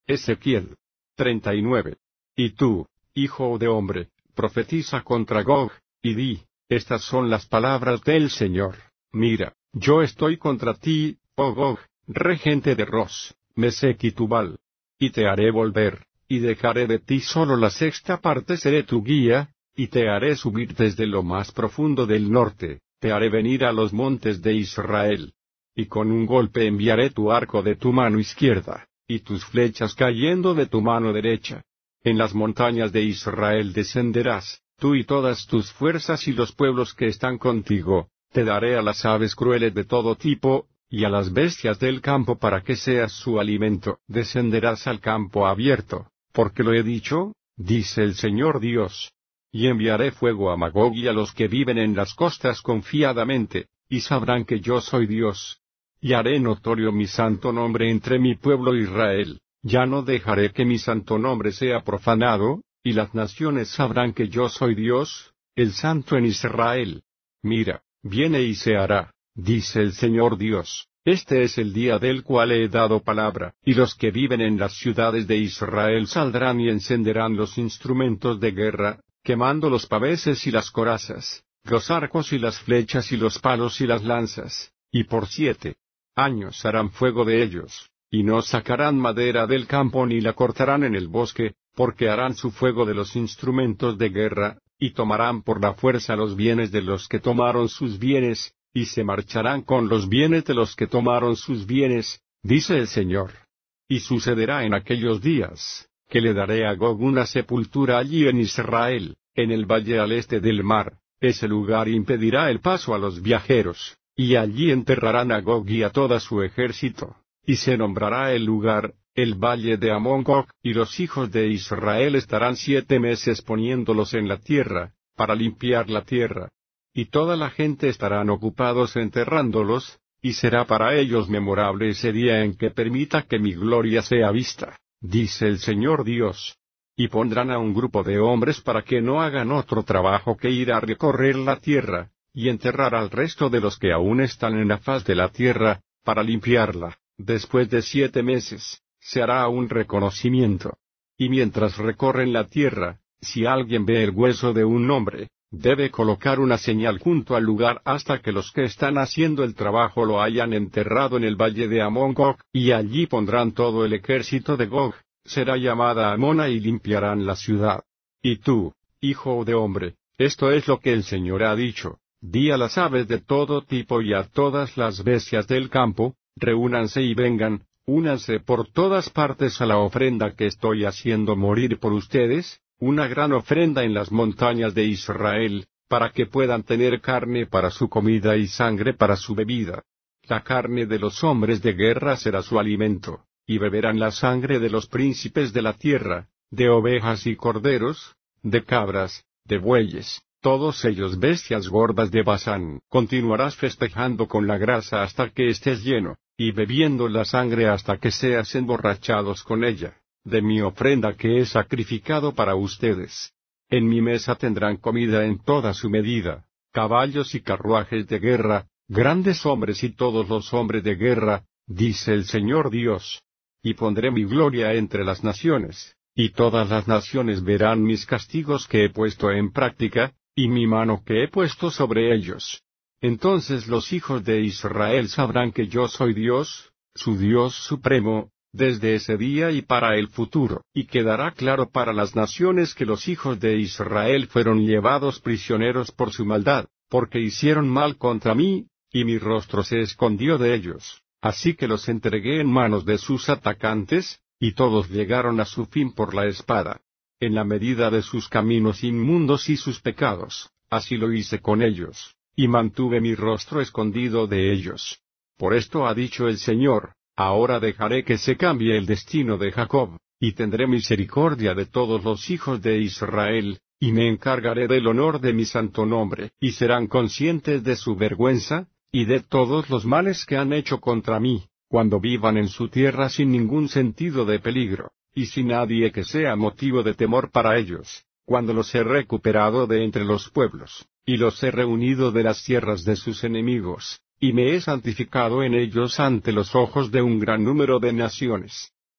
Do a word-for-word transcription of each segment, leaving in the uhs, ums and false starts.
Ezequiel treinta y nueve. Y tú, hijo de hombre, profetiza contra Gog, y di, estas son las palabras del Señor. Mira, yo estoy contra ti, oh Gog, regente de Ros, Mesec y Tubal. Y te haré volver, y dejaré de ti solo la sexta parte seré tu guía, y te haré subir desde lo más profundo del norte, te haré venir a los montes de Israel. Y con un golpe enviaré tu arco de tu mano izquierda, y tus flechas cayendo de tu mano derecha. En las montañas de Israel descenderás, tú y todas tus fuerzas y los pueblos que están contigo, te daré a las aves crueles de todo tipo, y a las bestias del campo para que seas su alimento. Descenderás al campo abierto, porque lo he dicho, dice el Señor Dios. Y enviaré fuego a Magog y a los que viven en las costas confiadamente, y sabrán que yo soy Dios. Y haré notorio mi santo nombre entre mi pueblo Israel, ya no dejaré que mi santo nombre sea profanado, y las naciones sabrán que yo soy Dios, el santo en Israel. Mira, viene y se hará, dice el Señor Dios, este es el día del cual he dado palabra, y los que viven en las ciudades de Israel saldrán y encenderán los instrumentos de guerra, quemando los paveses y las corazas, los arcos y las flechas y los palos y las lanzas, y por siete años harán fuego de ellos, y no sacarán madera del campo ni la cortarán en el bosque, porque harán su fuego de los instrumentos de guerra, y tomarán por la fuerza los bienes de los que tomaron sus bienes, y se marcharán con los bienes de los que tomaron sus bienes, dice el Señor. Y sucederá en aquellos días, que le daré a Gog una sepultura allí en Israel, en el valle al este del mar, ese lugar impedirá el paso a los viajeros, y allí enterrarán a Gog y a todo su ejército, y se nombrará el lugar, el valle de Amón-Gog, y los hijos de Israel estarán siete meses poniéndolos en la tierra, para limpiar la tierra. Y toda la gente estarán ocupados enterrándolos, y será para ellos memorable ese día en que permita que mi gloria sea vista, dice el Señor Dios. Y pondrán a un grupo de hombres para que no hagan otro trabajo que ir a recorrer la tierra, y enterrar al resto de los que aún están en la faz de la tierra, para limpiarla. Después de siete meses, se hará un reconocimiento. Y mientras recorren la tierra, si alguien ve el hueso de un hombre, debe colocar una señal junto al lugar hasta que los que están haciendo el trabajo lo hayan enterrado en el valle de Amón-Gog, y allí pondrán todo el ejército de Gog, será llamada Amona y limpiarán la ciudad. Y tú, hijo de hombre, esto es lo que el Señor ha dicho, di a las aves de todo tipo y a todas las bestias del campo, reúnanse y vengan, únanse por todas partes a la ofrenda que estoy haciendo morir por ustedes, una gran ofrenda en las montañas de Israel, para que puedan tener carne para su comida y sangre para su bebida. La carne de los hombres de guerra será su alimento, y beberán la sangre de los príncipes de la tierra, de ovejas y corderos, de cabras, de bueyes, todos ellos bestias gordas de Basán. Continuarás festejando con la grasa hasta que estés lleno, y bebiendo la sangre hasta que seas emborrachados con ella, de mi ofrenda que he sacrificado para ustedes. En mi mesa tendrán comida en toda su medida, caballos y carruajes de guerra, grandes hombres y todos los hombres de guerra, dice el Señor Dios. Y pondré mi gloria entre las naciones, y todas las naciones verán mis castigos que he puesto en práctica, y mi mano que he puesto sobre ellos. Entonces los hijos de Israel sabrán que yo soy Dios, su Dios supremo, desde ese día y para el futuro. Y quedará claro para las naciones que los hijos de Israel fueron llevados prisioneros por su maldad, porque hicieron mal contra mí, y mi rostro se escondió de ellos. Así que los entregué en manos de sus atacantes, y todos llegaron a su fin por la espada. En la medida de sus caminos inmundos y sus pecados, así lo hice con ellos, y mantuve mi rostro escondido de ellos. Por esto ha dicho el Señor, ahora dejaré que se cambie el destino de Jacob, y tendré misericordia de todos los hijos de Israel, y me encargaré del honor de mi santo nombre, y serán conscientes de su vergüenza, y de todos los males que han hecho contra mí, cuando vivan en su tierra sin ningún sentido de peligro, y sin nadie que sea motivo de temor para ellos, cuando los he recuperado de entre los pueblos, y los he reunido de las tierras de sus enemigos, y me he santificado en ellos ante los ojos de un gran número de naciones.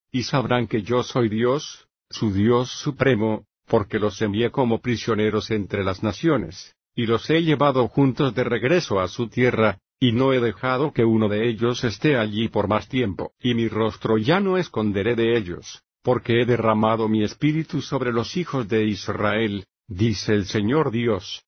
y sabrán que yo soy Dios, su Dios supremo, porque los envié como prisioneros entre las naciones, y los he llevado juntos de regreso a su tierra, y no he dejado que uno de ellos esté allí por más tiempo, y mi rostro ya no esconderé de ellos, porque he derramado mi espíritu sobre los hijos de Israel, dice el Señor Dios.